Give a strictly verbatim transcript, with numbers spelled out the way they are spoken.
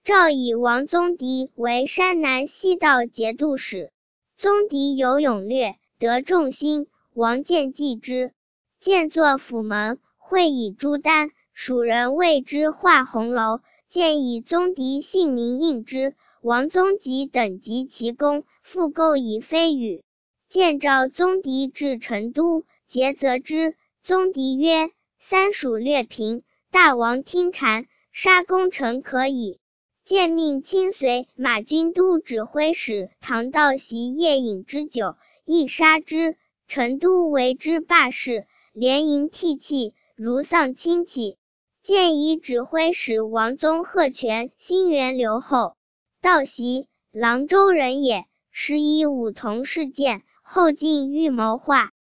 诏以王宗迪为山南西道节度使。宗迪有勇略，得众心，王见忌之。见作府门，会以朱丹，蜀人谓之画红楼。见以宗迪姓名印之，王宗吉等及其功，复构以非语。见召宗迪至成都，诘责之。宗迪曰：三蜀略平，大王听谗，杀功臣可矣。见命亲随马军都指挥使唐道习夜饮之酒，亦杀之。成都为之罢市，连营涕泣，如丧亲戚。见以指挥使王宗鹤泉新元留后。道习，郎州人也，时以武同事件，后进预谋划。